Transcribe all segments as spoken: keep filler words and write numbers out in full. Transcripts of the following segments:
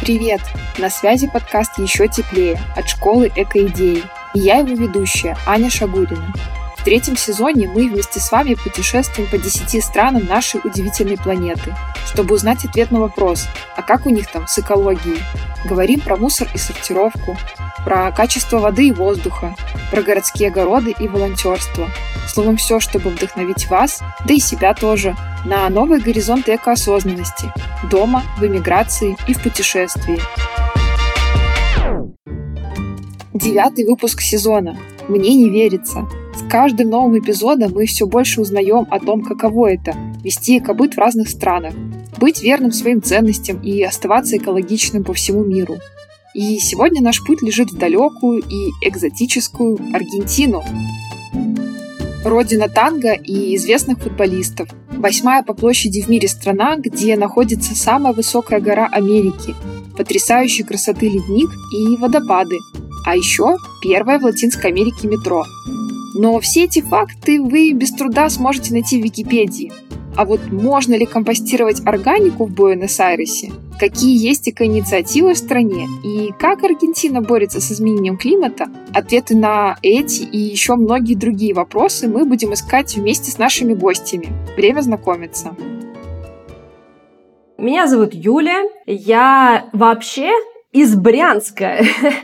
Привет! На связи подкаст «Еще теплее» от школы Эко-идеи. И я его ведущая, Аня Шагурина. В третьем сезоне мы вместе с вами путешествуем по десяти странам нашей удивительной планеты, чтобы узнать ответ на вопрос, а как у них там с экологией? Говорим про мусор и сортировку, про качество воды и воздуха, про городские огороды и волонтерство. Словом, все, чтобы вдохновить вас, да и себя тоже, на новые горизонты экоосознанности, дома, в эмиграции и в путешествии. Девятый выпуск сезона. Мне не верится. С каждым новым эпизодом мы все больше узнаем о том, каково это – вести экобыт в разных странах, быть верным своим ценностям и оставаться экологичным по всему миру. И сегодня наш путь лежит в далекую и экзотическую Аргентину. Родина танго и известных футболистов. Восьмая по площади в мире страна, где находится самая высокая гора Америки, потрясающей красоты ледник и водопады, а еще первое в Латинской Америке метро. Но все эти факты вы без труда сможете найти в Википедии. А вот можно ли компостировать органику в Буэнос-Айресе? Какие есть эко-инициативы в стране? И как Аргентина борется с изменением климата? Ответы на эти и еще многие другие вопросы мы будем искать вместе с нашими гостями. Время знакомиться. Меня зовут Юля. Я вообще из Брянска.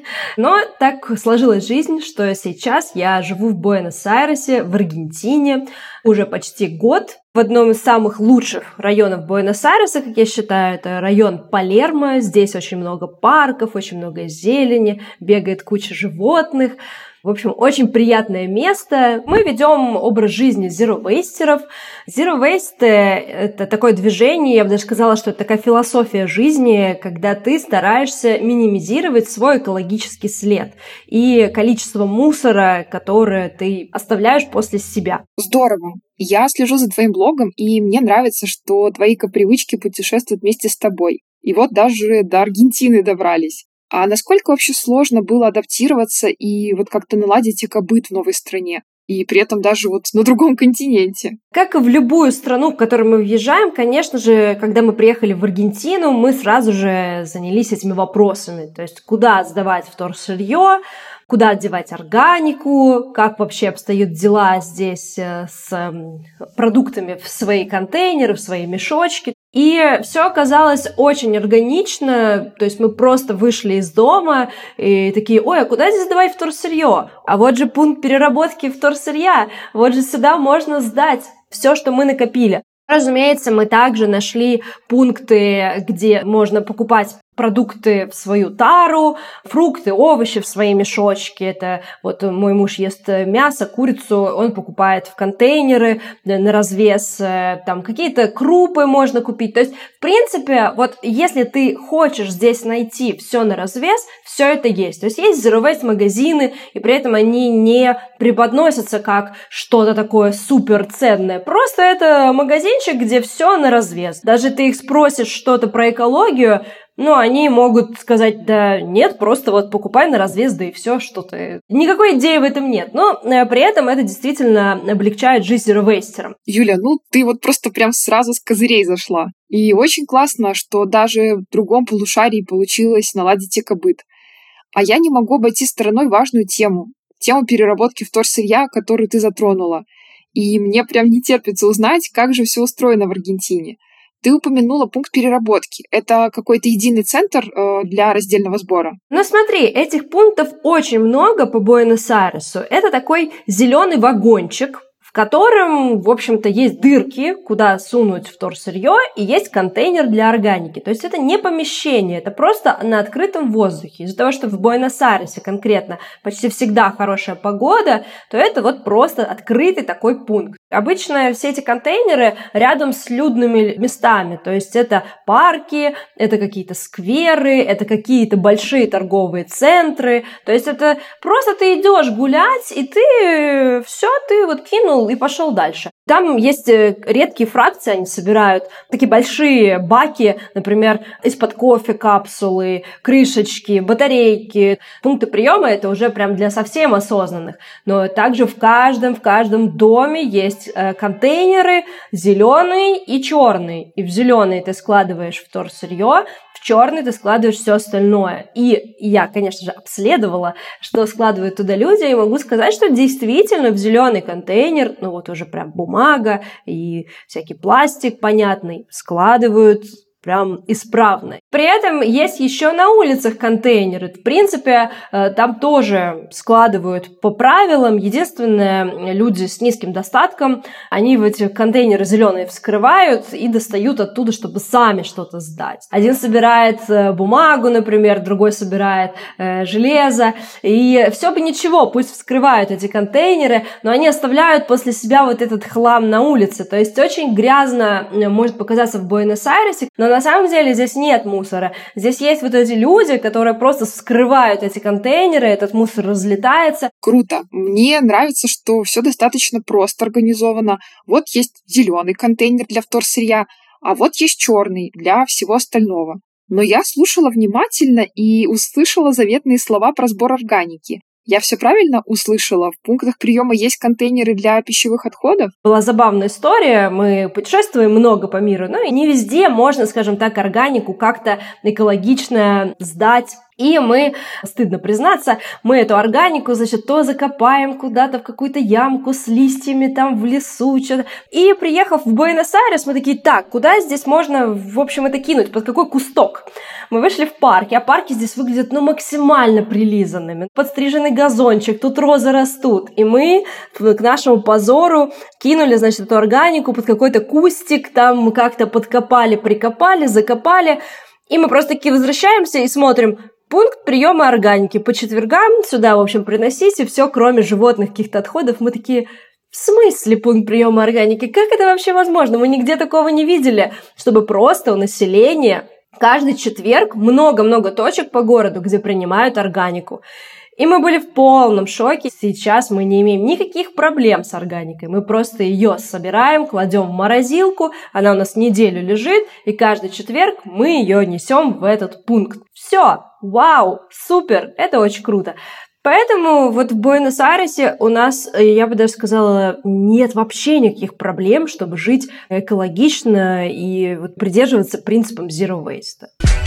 Но так сложилась жизнь, что сейчас я живу в Буэнос-Айресе, в Аргентине, уже почти год. В одном из самых лучших районов Буэнос-Айреса, как я считаю, это район Палермо. Здесь очень много парков, очень много зелени, бегает куча животных. В общем, очень приятное место. Мы ведем образ жизни зеро-вейстеров. Zero Waste — это такое движение, я бы даже сказала, что это такая философия жизни, когда ты стараешься минимизировать свой экологический след и количество мусора, которое ты оставляешь после себя. Здорово! Я слежу за твоим блогом, и мне нравится, что твои эко-привычки путешествуют вместе с тобой. И вот даже до Аргентины добрались. А насколько вообще сложно было адаптироваться и вот как-то наладить экобыт в новой стране? И при этом даже вот на другом континенте. Как и в любую страну, в которую мы въезжаем, конечно же, когда мы приехали в Аргентину, мы сразу же занялись этими вопросами. То есть, куда сдавать вторсырье, куда отдевать органику, как вообще обстоят дела здесь с продуктами в свои контейнеры, в свои мешочки. И все оказалось очень органично, то есть мы просто вышли из дома и такие: ой, а куда здесь сдавать вторсырье? А вот же пункт переработки вторсырья, вот же сюда можно сдать все, что мы накопили. Разумеется, мы также нашли пункты, где можно покупать продукты в свою тару, фрукты, овощи в свои мешочки. Это вот мой муж ест мясо, курицу, он покупает в контейнеры на развес. Там какие-то крупы можно купить. То есть, в принципе, вот если ты хочешь здесь найти все на развес, все это есть. То есть есть Zero Waste магазины, и при этом они не преподносятся как что-то такое суперценное. Просто это магазинчик, где все на развес. Даже ты их спросишь что-то про экологию, ну, они могут сказать: да нет, просто вот покупай на развес, да и все, что-то. Никакой идеи в этом нет, но э, при этом это действительно облегчает жизнь зеро-вейстерам. Юля, ну ты вот просто прям сразу с козырей зашла. И очень классно, что даже в другом полушарии получилось наладить экобыт. А я не могу обойти стороной важную тему. Тему переработки вторсырья, которую ты затронула. И мне прям не терпится узнать, как же все устроено в Аргентине. Ты упомянула пункт переработки. Это какой-то единый центр э, для раздельного сбора? Ну смотри, этих пунктов очень много по Буэнос-Айресу. Это такой зеленый вагончик, в котором, в общем-то, есть дырки, куда сунуть вторсырье, и есть контейнер для органики. То есть это не помещение, это просто на открытом воздухе. Из-за того, что в Буэнос-Айресе конкретно почти всегда хорошая погода, то это вот просто открытый такой пункт. Обычно все эти контейнеры рядом с людными местами, то есть это парки, это какие-то скверы, это какие-то большие торговые центры, то есть это просто ты идешь гулять, и ты все, ты вот кинул и пошел дальше. Там есть редкие фракции, они собирают такие большие баки, например, из-под кофе капсулы, крышечки, батарейки. Пункты приема — это уже прям для совсем осознанных. Но также в каждом, в каждом доме есть контейнеры зеленый и черный. И в зеленый ты складываешь вторсырье, в черный ты складываешь все остальное. И я, конечно же, обследовала, что складывают туда люди, и могу сказать, что действительно в зеленый контейнер, ну вот уже прям бумага и всякий пластик понятный, складывают прям исправно. При этом есть еще на улицах контейнеры. В принципе, там тоже складывают по правилам. Единственное, люди с низким достатком, они в эти контейнеры зеленые вскрывают и достают оттуда, чтобы сами что-то сдать. Один собирает бумагу, например, другой собирает э, железо. И все бы ничего, пусть вскрывают эти контейнеры, но они оставляют после себя вот этот хлам на улице. То есть очень грязно может показаться в Буэнос-Айресе, но на самом деле здесь нет мусора. Здесь есть вот эти люди, которые просто вскрывают эти контейнеры, этот мусор разлетается. Круто. Мне нравится, что все достаточно просто организовано. Вот есть зеленый контейнер для вторсырья, а вот есть черный для всего остального. Но я слушала внимательно и услышала заветные слова про сбор органики. Я все правильно услышала? В пунктах приема есть контейнеры для пищевых отходов? Была забавная история. Мы путешествуем много по миру, но и не везде можно, скажем так, органику как-то экологично сдать. И мы, стыдно признаться, мы эту органику, значит, то закопаем куда-то в какую-то ямку с листьями там в лесу, что-то. И приехав в Буэнос-Айрес, мы такие, так, куда здесь можно, в общем, это кинуть, под какой кусток? Мы вышли в парк, а парки здесь выглядят, ну, максимально прилизанными. Подстриженный газончик, тут розы растут. И мы, к нашему позору, кинули, значит, эту органику под какой-то кустик, там мы как-то подкопали, прикопали, закопали. И мы просто таки возвращаемся и смотрим, пункт приема органики. По четвергам сюда, в общем, приносите все, кроме животных каких-то отходов. Мы такие, в смысле пункт приема органики? Как это вообще возможно? Мы нигде такого не видели, чтобы просто у населения каждый четверг много-много точек по городу, где принимают органику. И мы были в полном шоке. Сейчас мы не имеем никаких проблем с органикой. Мы просто ее собираем, кладем в морозилку, она у нас неделю лежит, и каждый четверг мы ее несем в этот пункт. Все, вау, супер, это очень круто. Поэтому вот в Буэнос-Айресе у нас, я бы даже сказала, нет вообще никаких проблем, чтобы жить экологично и вот придерживаться принципам Zero Waste.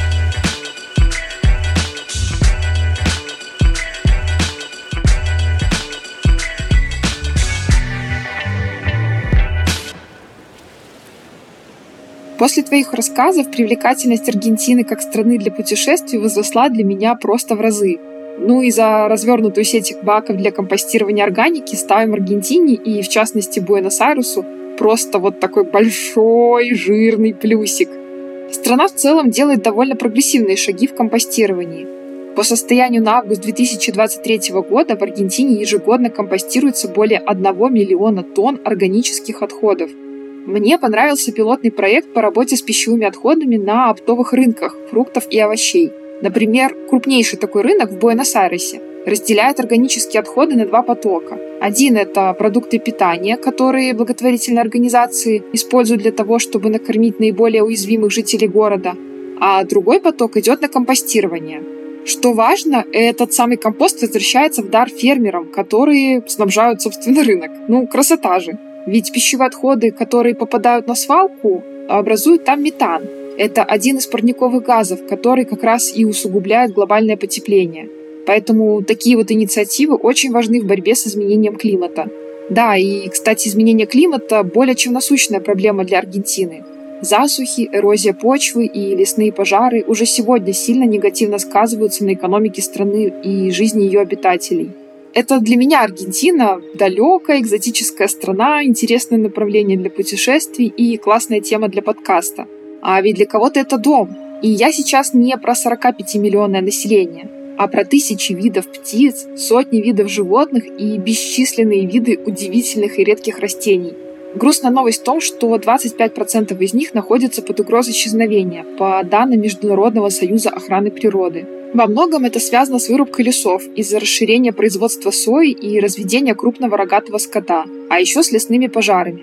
После твоих рассказов привлекательность Аргентины как страны для путешествий возросла для меня просто в разы. Ну и за развернутую сеть баков для компостирования органики ставим Аргентине и, в частности, Буэнос-Айресу просто вот такой большой жирный плюсик. Страна в целом делает довольно прогрессивные шаги в компостировании. По состоянию на август две тысячи двадцать третьего года в Аргентине ежегодно компостируется более одного миллиона тонн органических отходов. Мне понравился пилотный проект по работе с пищевыми отходами на оптовых рынках фруктов и овощей. Например, крупнейший такой рынок в Буэнос-Айресе разделяет органические отходы на два потока. Один – это продукты питания, которые благотворительные организации используют для того, чтобы накормить наиболее уязвимых жителей города, а другой поток идет на компостирование. Что важно, этот самый компост возвращается в дар фермерам, которые снабжают, собственно, рынок. Ну, красота же! Ведь пищевые отходы, которые попадают на свалку, образуют там метан. Это один из парниковых газов, который как раз и усугубляет глобальное потепление. Поэтому такие вот инициативы очень важны в борьбе с изменением климата. Да, и, кстати, изменение климата более чем насущная проблема для Аргентины. Засухи, эрозия почвы и лесные пожары уже сегодня сильно негативно сказываются на экономике страны и жизни ее обитателей. Это для меня Аргентина далекая, экзотическая страна, интересное направление для путешествий и классная тема для подкаста. А ведь для кого-то это дом. И я сейчас не про сорокапятимиллионное население, а про тысячи видов птиц, сотни видов животных и бесчисленные виды удивительных и редких растений. Грустная новость в том, что двадцать пять процентов из них находятся под угрозой исчезновения, по данным Международного союза охраны природы. Во многом это связано с вырубкой лесов из-за расширения производства сои и разведения крупного рогатого скота, а еще с лесными пожарами.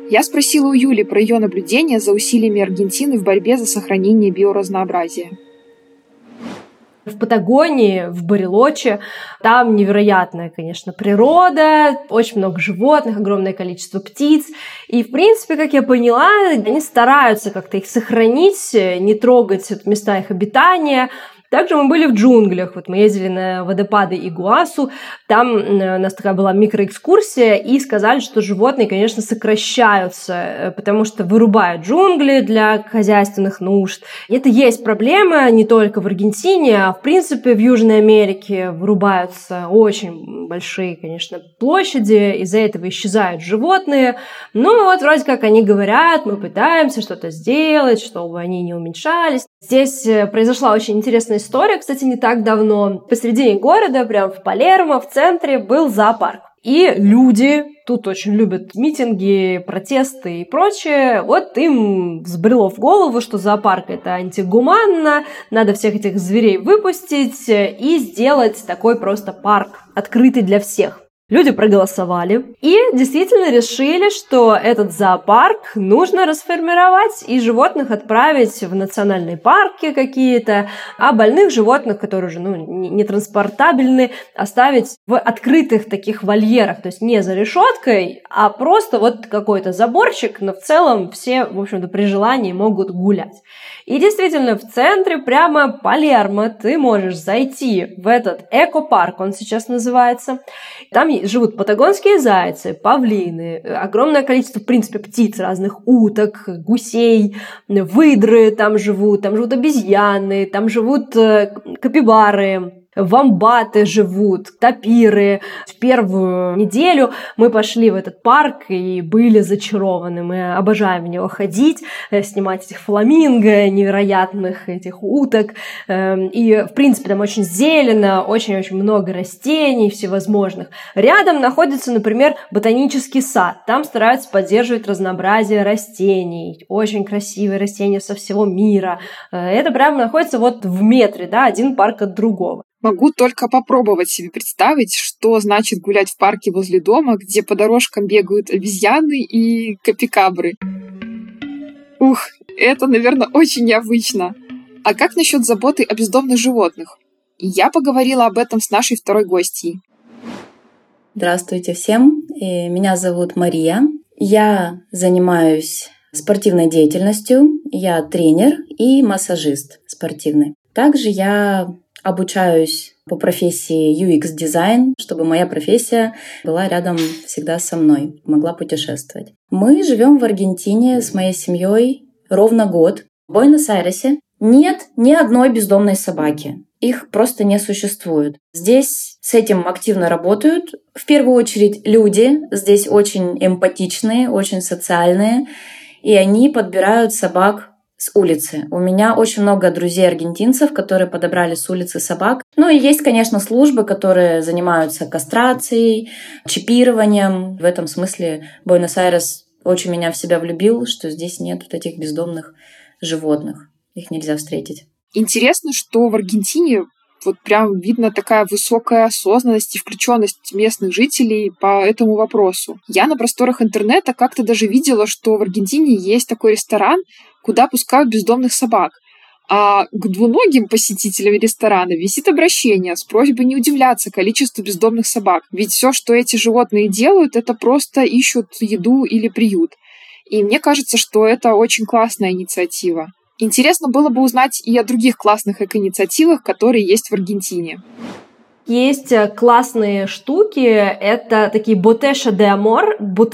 Я спросила у Юли про ее наблюдения за усилиями Аргентины в борьбе за сохранение биоразнообразия. В Патагонии, в Барелоче, там невероятная, конечно, природа, очень много животных, огромное количество птиц. И, в принципе, как я поняла, они стараются как-то их сохранить, не трогать места их обитания. Также мы были в джунглях, вот мы ездили на водопады Игуасу, там у нас такая была микроэкскурсия, и сказали, что животные, конечно, сокращаются, потому что вырубают джунгли для хозяйственных нужд. И это есть проблема не только в Аргентине, а в принципе в Южной Америке вырубаются очень большие, конечно, площади, из-за этого исчезают животные. Ну вот вроде как они говорят, мы пытаемся что-то сделать, чтобы они не уменьшались. Здесь произошла очень интересная история, кстати, не так давно. Посредине города, прямо в Палермо, в центре, был зоопарк. И люди тут очень любят митинги, протесты и прочее. Вот им взбрело в голову, что зоопарк – это антигуманно, надо всех этих зверей выпустить и сделать такой просто парк, открытый для всех. Люди проголосовали и действительно решили, что этот зоопарк нужно расформировать и животных отправить в национальные парки какие-то, а больных животных, которые уже ну, нетранспортабельны, оставить в открытых таких вольерах, то есть не за решеткой, а просто вот какой-то заборчик, но в целом все, в общем-то, при желании могут гулять. И действительно, в центре, прямо Палермо, ты можешь зайти в этот экопарк, он сейчас называется. Там живут патагонские зайцы, павлины, огромное количество, в принципе, птиц, разных уток, гусей, выдры там живут, там живут обезьяны, там живут капибары. Вомбаты живут, тапиры. В первую неделю мы пошли в этот парк и были зачарованы. Мы обожаем в него ходить, снимать этих фламинго, невероятных этих уток. И, в принципе, там очень зелено, очень-очень много растений всевозможных. Рядом находится, например, ботанический сад. Там стараются поддерживать разнообразие растений. Очень красивые растения со всего мира. Это прямо находится вот в метре, да, один парк от другого. Могу только попробовать себе представить, что значит гулять в парке возле дома, где по дорожкам бегают обезьяны и капикабры. Ух, это, наверное, очень необычно. А как насчет заботы о бездомных животных? Я поговорила об этом с нашей второй гостьей. Здравствуйте всем, меня зовут Мария. Я занимаюсь спортивной деятельностью, я тренер и массажист спортивный. Также я обучаюсь по профессии ю экс-дизайн, чтобы моя профессия была рядом всегда со мной, могла путешествовать. Мы живем в Аргентине с моей семьей ровно год. В Буэнос-Айресе нет ни одной бездомной собаки. Их просто не существует. Здесь с этим активно работают. В первую очередь люди здесь очень эмпатичные, очень социальные, и они подбирают собак с улицы. У меня очень много друзей-аргентинцев, которые подобрали с улицы собак. Ну и есть, конечно, службы, которые занимаются кастрацией, чипированием. В этом смысле Буэнос-Айрес очень меня в себя влюбил, что здесь нет вот этих бездомных животных. Их нельзя встретить. Интересно, что в Аргентине вот прям видно такая высокая осознанность и включенность местных жителей по этому вопросу. Я на просторах интернета как-то даже видела, что в Аргентине есть такой ресторан, куда пускают бездомных собак. А к двуногим посетителям ресторана висит обращение с просьбой не удивляться количеству бездомных собак. Ведь все, что эти животные делают, это просто ищут еду или приют. И мне кажется, что это очень классная инициатива. Интересно было бы узнать и о других классных эко-инициативах, которые есть в Аргентине. Есть классные штуки, это такие botella de amor,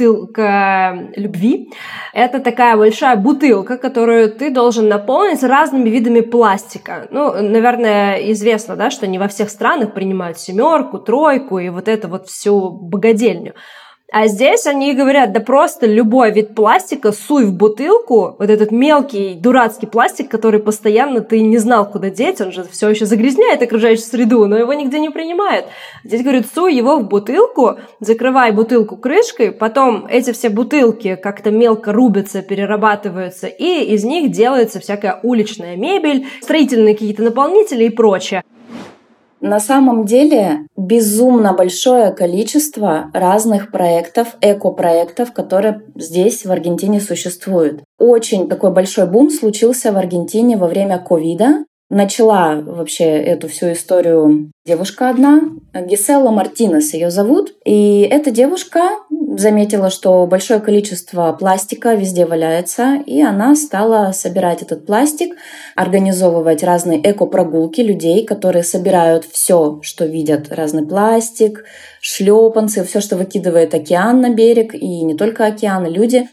бутылка любви. Это такая большая бутылка, которую ты должен наполнить разными видами пластика. Ну, наверное, известно, да, что не во всех странах принимают семерку, тройку и вот это вот всю богадельню. А здесь они говорят, да просто любой вид пластика суй в бутылку, вот этот мелкий дурацкий пластик, который постоянно ты не знал, куда деть, он же все еще загрязняет окружающую среду, но его нигде не принимают. Здесь говорят, суй его в бутылку, закрывай бутылку крышкой, потом эти все бутылки как-то мелко рубятся, перерабатываются, и из них делается всякая уличная мебель, строительные какие-то наполнители и прочее. На самом деле безумно большое количество разных проектов, эко-проектов, которые здесь, в Аргентине, существуют. Очень такой большой бум случился в Аргентине во время ковида. Начала вообще эту всю историю девушка одна, Гиселла Мартинес ее зовут. И эта девушка заметила, что большое количество пластика везде валяется, и она стала собирать этот пластик, организовывать разные эко-прогулки людей, которые собирают все, что видят, разный пластик, шлепанцы, все, что выкидывает океан на берег, и не только океан, и люди.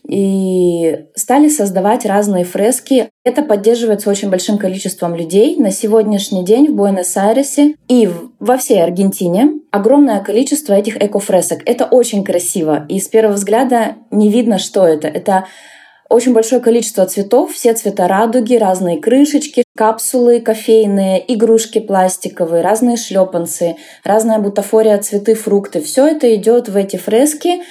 И стали создавать разные фрески. Это поддерживается очень большим количеством людей. На сегодняшний день в Буэнос-Айресе и во всей Аргентине огромное количество этих эко-фресок. Это очень красиво. И с первого взгляда не видно, что это. Это очень большое количество цветов, все цвета радуги, разные крышечки, капсулы кофейные, игрушки пластиковые, разные шлепанцы, разная бутафория, цветы, фрукты. Все это идет в эти фрески,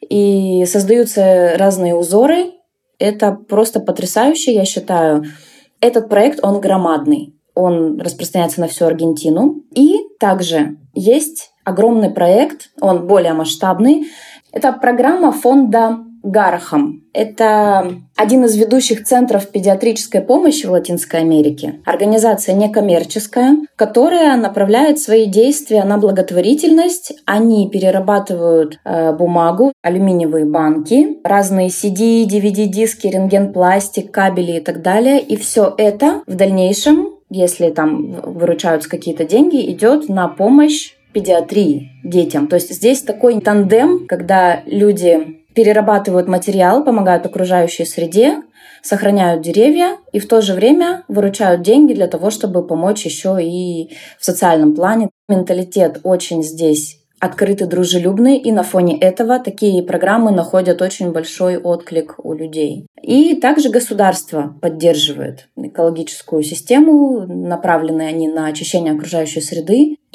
и создаются разные узоры. Это просто потрясающе, я считаю. Этот проект, он громадный. Он распространяется на всю Аргентину. И также есть огромный проект, он более масштабный. Это программа фонда Гарахам. Это один из ведущих центров педиатрической помощи в Латинской Америке. Организация некоммерческая, которая направляет свои действия на благотворительность. Они перерабатывают э, бумагу, алюминиевые банки, разные си ди, ди ви ди-диски, рентгенпластик, кабели и так далее. И все это в дальнейшем, если там выручаются какие-то деньги, идет на помощь педиатрии детям. То есть здесь такой тандем, когда люди перерабатывают материал, помогают окружающей среде, сохраняют деревья и в то же время выручают деньги для того, чтобы помочь еще и в социальном плане. Менталитет очень здесь открытый, дружелюбный, и на фоне этого такие программы находят очень большой отклик у людей. И также государство поддерживает экологическую систему, направленные они на очищение окружающей среды. И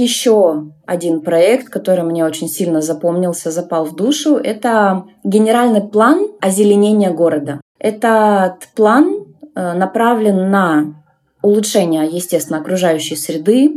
еще один проект, который мне очень сильно запомнился, запал в душу, это генеральный план озеленения города. Этот план направлен на улучшение, естественно, окружающей среды,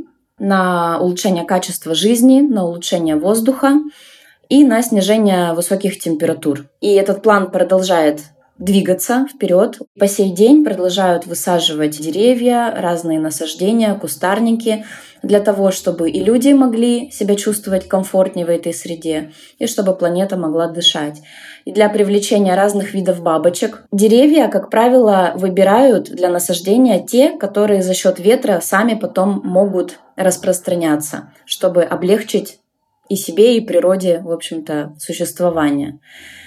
на улучшение качества жизни, на улучшение воздуха и на снижение высоких температур. И этот план продолжает двигаться вперед. По сей день продолжают высаживать деревья, разные насаждения, кустарники, для того, чтобы и люди могли себя чувствовать комфортнее в этой среде, и чтобы планета могла дышать. И для привлечения разных видов бабочек деревья, как правило, выбирают для насаждения те, которые за счет ветра сами потом могут распространяться, чтобы облегчить и себе, и природе, в общем-то, существование.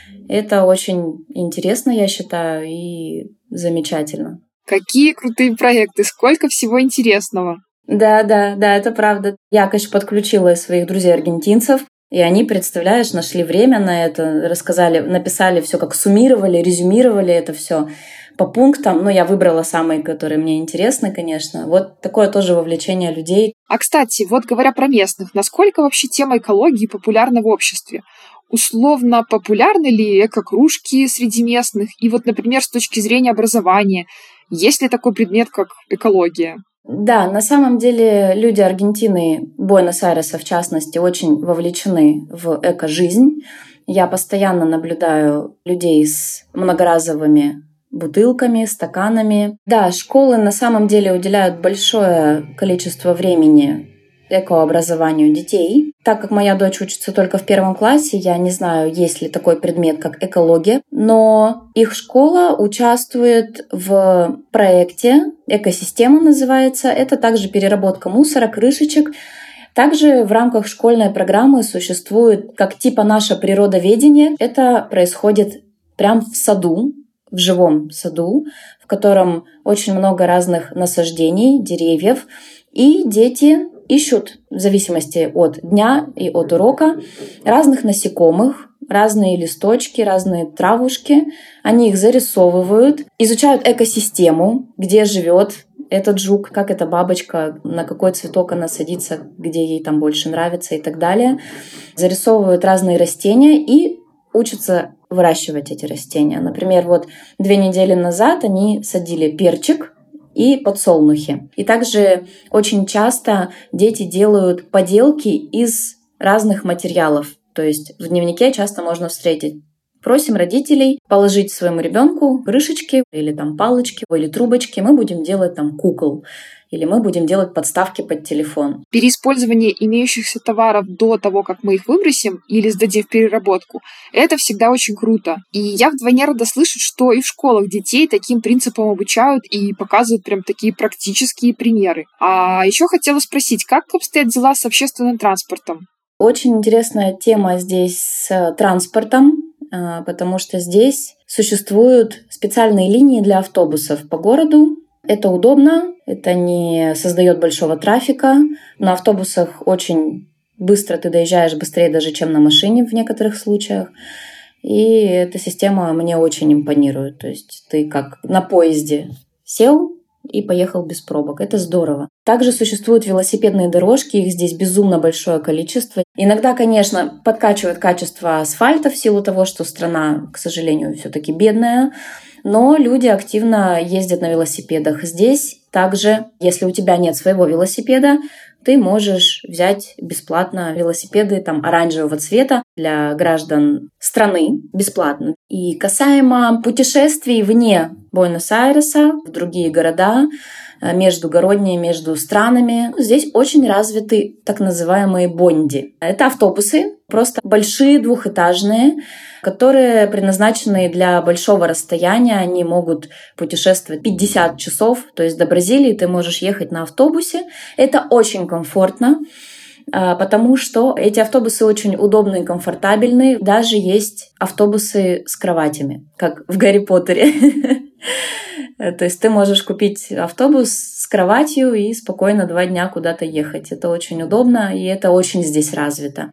Это очень интересно, я считаю, и замечательно. Какие крутые проекты, сколько всего интересного. Да, да, да, это правда. Я, конечно, подключила своих друзей-аргентинцев, и они, представляешь, нашли время на это, рассказали, написали все, как суммировали, резюмировали это все по пунктам. Ну, я выбрала самые, которые мне интересны, конечно. Вот такое тоже вовлечение людей. А, кстати, вот говоря про местных, насколько вообще тема экологии популярна в обществе? Условно, популярны ли эко-кружки среди местных? И вот, например, с точки зрения образования, есть ли такой предмет, как экология? Да, на самом деле люди Аргентины, Буэнос-Айреса в частности, очень вовлечены в эко-жизнь. Я постоянно наблюдаю людей с многоразовыми бутылками, стаканами. Да, школы на самом деле уделяют большое количество времени экообразованию детей. Так как моя дочь учится только в первом классе, я не знаю, есть ли такой предмет, как экология, но их школа участвует в проекте «Экосистема» называется. Это также переработка мусора, крышечек. Также в рамках школьной программы существует как типа наше природоведение. Это происходит прямо в саду, в живом саду, в котором очень много разных насаждений, деревьев, и дети ищут, в зависимости от дня и от урока, разных насекомых, разные листочки, разные травушки. Они их зарисовывают, изучают экосистему, где живет этот жук, как эта бабочка, на какой цветок она садится, где ей там больше нравится и так далее. Зарисовывают разные растения и учатся выращивать эти растения. Например, вот две недели назад они садили перчик, и подсолнухи. И также очень часто дети делают поделки из разных материалов. То есть в дневнике часто можно встретить: просим родителей положить своему ребенку крышечки или там палочки, или трубочки. Мы будем делать там кукол. Или мы будем делать подставки под телефон. Переиспользование имеющихся товаров до того, как мы их выбросим или сдадим в переработку, это всегда очень круто. И я вдвойне рада слышать, что и в школах детей таким принципам обучают и показывают прям такие практические примеры. А еще хотела спросить, как обстоят дела с общественным транспортом? Очень интересная тема здесь с транспортом, потому что здесь существуют специальные линии для автобусов по городу. Это удобно, это не создает большого трафика. На автобусах очень быстро ты доезжаешь, быстрее даже, чем на машине в некоторых случаях. И эта система мне очень импонирует. То есть ты как на поезде сел и поехал без пробок. Это здорово. Также существуют велосипедные дорожки, их здесь безумно большое количество. Иногда, конечно, подкачивает качество асфальта в силу того, что страна, к сожалению, все-таки бедная. Но люди активно ездят на велосипедах. Здесь также, если у тебя нет своего велосипеда, ты можешь взять бесплатно велосипеды там оранжевого цвета для граждан страны бесплатно. И касаемо путешествий вне Буэнос-Айреса, в другие города, междугородние, между странами, здесь очень развиты так называемые бонди. Это автобусы, просто большие двухэтажные, которые предназначены для большого расстояния. Они могут путешествовать пятьдесят часов, то есть до Бразилии ты можешь ехать на автобусе. Это очень комфортно, потому что эти автобусы очень удобные и комфортабельные. Даже есть автобусы с кроватями, как в Гарри Поттере. То есть ты можешь купить автобус с кроватью и спокойно два дня куда-то ехать. Это очень удобно, и это очень здесь развито.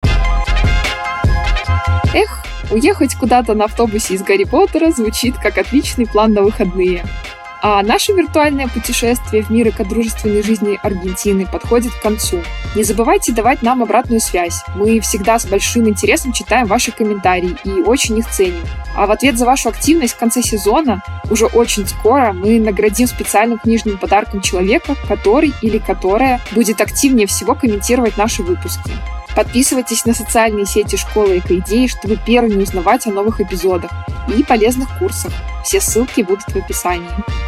Эх, уехать куда-то на автобусе из Гарри Поттера звучит как отличный план на выходные. А наше виртуальное путешествие в мир экодружественной жизни Аргентины подходит к концу. Не забывайте давать нам обратную связь. Мы всегда с большим интересом читаем ваши комментарии и очень их ценим. А в ответ за вашу активность в конце сезона, уже очень скоро, мы наградим специальным книжным подарком человека, который или которая будет активнее всего комментировать наши выпуски. Подписывайтесь на социальные сети Школы Экоидеи, чтобы первыми узнавать о новых эпизодах и полезных курсах. Все ссылки будут в описании.